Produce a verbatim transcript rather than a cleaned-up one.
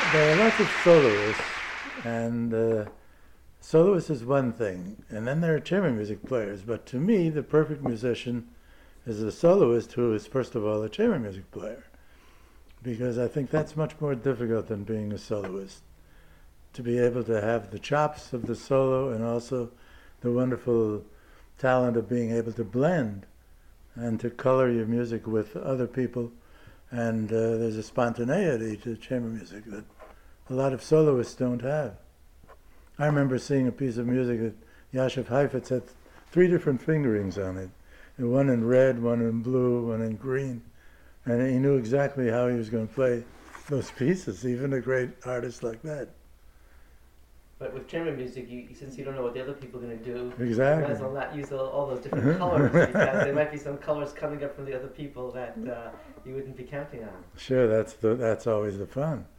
there are lots of soloists, and uh, soloist is one thing, and then there are chamber music players. But to me, the perfect musician is a soloist who is first of all a chamber music player, because I think that's much more difficult than being a soloist. To be able to have the chops of the solo and also the wonderful talent of being able to blend and to color your music with other people. And uh, there's a spontaneity to chamber music that a lot of soloists don't have. I remember seeing a piece of music that Yashiv Heifetz had three different fingerings on it. One in red, one in blue, one in green. And he knew exactly how he was going to play those pieces, even a great artist like that. But with chamber music, you, since you don't know what the other people are going to do, exactly. you might as well not use all, all those different colors, because there might be some colors coming up from the other people that uh, you wouldn't be counting on. Sure, that's the, that's always the fun.